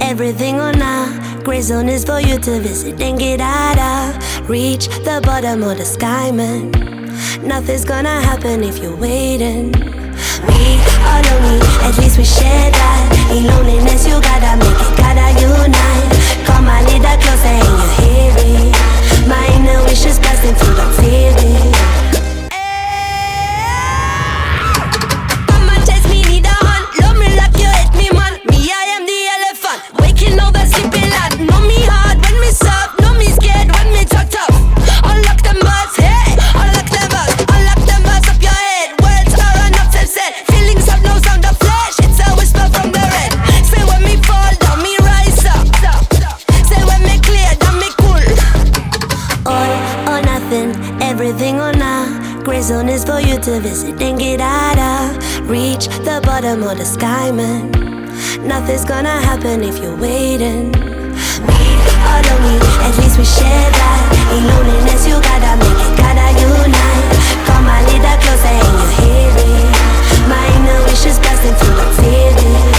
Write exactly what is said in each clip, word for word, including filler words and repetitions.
everything or nah. Gray zone is for you to visit and get out of. Reach the bottom of the sky, man. Nothing's gonna happen if you're waiting. We are lonely, at least we share that. In loneliness you gotta make it, gotta unite. Come a little closer and you hear it. My inner wish is blasting through the feeling. Come and chase me, need a hunt. Love me like you hate me, man. Me, I am the elephant, waking over sleeping lad. Know me hard when me soft, know me scared when me talk tough. Unlock them bars, hey, unlock them bars, unlock them bars up your head. Words are enough to said. Feelings have no sound of flesh, it's a whisper from the red. Say when me fall down, me rise up. Say when me clear, then me cool. All or nothing, everything or nah. Gray zone is for you to visit and get out of. Reach the bottom of the sky, man. Nothing's gonna happen if you're waiting. We are lonely, at least we share that. In loneliness you gotta make it, gotta unite. Come a little closer and you hear it. My inner wish is blasting through the feeling.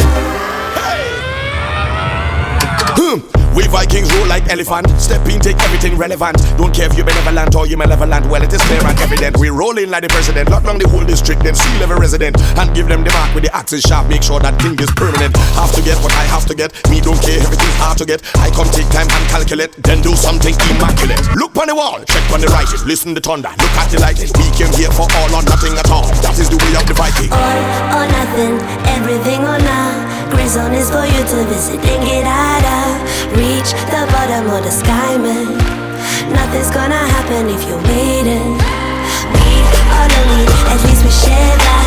We Vikings rule like elephant. Step in, take everything relevant. Don't care if you're benevolent or you malevolent. Well, it is clear and evident. We roll in like the president. Lock down the whole district, then seal every resident. And give them the mark with the axis sharp. Make sure that thing is permanent. Have to get what I have to get. Me don't care, everything's hard to get. I come take time and calculate. Then do something immaculate. Look on the wall, check on the writing. Listen the thunder, look at the lighting. We came here for all or nothing at all. That is the way of the Viking. All or nothing, everything or nah. Gray zone is for you to visit and get out of. Reach the bottom of the sky, man. Nothing's gonna happen if you're waiting. We are lonely, at least we share that.